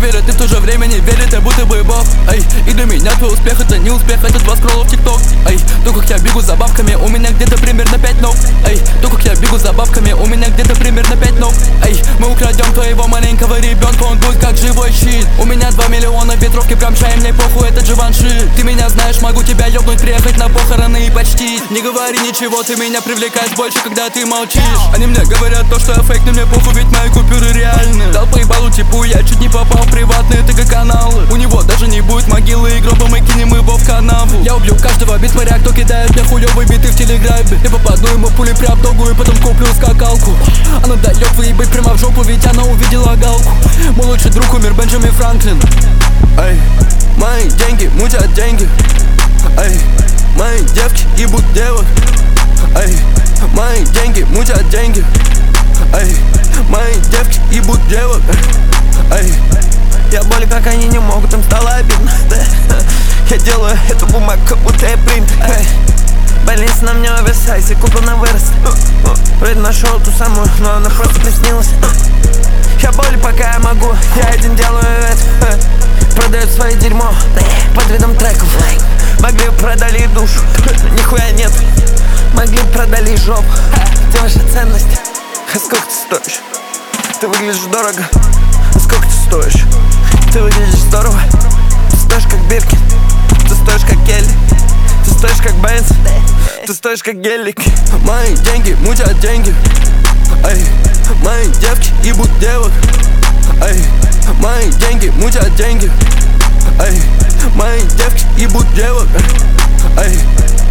верят и в то же время не верят, я будто бы бог. Эй, и для меня твой успех это не успех, это 2 скролла в ТикТок. Эй, то как я бегу за бабками, у меня где-то примерно 5 ног. Эй, то как я бегу за бабками, у меня где-то примерно 5 ног. Эй, мы украдем твоего маленького ребенка, он будет как живой щит. У меня 2 миллиона ветровки, прям чай, мне похуй, это Givenchy. Ты меня знаешь, могу тебя ёбнуть, приехать на похороны и почти. Не говори ничего, ты меня привлекаешь больше, когда ты молчишь. Они мне говорят то, что я фейк, но мне похуй, ведь мои купюры реальны. Дал по ебалу типу, я чуть не попал в приватные ТГ-каналы. У него даже не будет могилы и гроба, мы кинем его в канаву. Я убью каждого битмаря, кто кидает мне хуёвые биты в телеграме. Я попаду ему пули прям в ногу и потом куплю скакалку. Она дает выебать прямо в жопу, ведь она увидела галку. Мой лучший друг умер, Бенджамин Франклин. Эй, мои деньги мутят деньги. Эй, мои девки ебут девок. Эй, мои деньги мутят деньги. Эй, мои девки ебут девок. Эй, я более как они не могут, им стало обидно. Я делаю эту бумагу, как будто я принт. Больница на мне оверсайз и купил на вырост. Вроде нашел ту самую, но она просто приснилась. Я более пока я могу, я один делаю это. Продают свое дерьмо под видом треков. Могли бы продали душу, нихуя нет. Могли бы продали жопу, где ваша ценность? А сколько ты стоишь? Ты выглядишь дорого. А сколько ты стоишь? Ты выглядишь здорово. Ты стоишь как Биркин. Ты стоишь как Келли. Ты стоишь как Бенц. Ты стоишь как Гелик. мои деньги мутят деньги. Эй, мои девки ебут девок. Эй, мои деньги мутят деньги. Эй, мои девки ебут девок. Эй,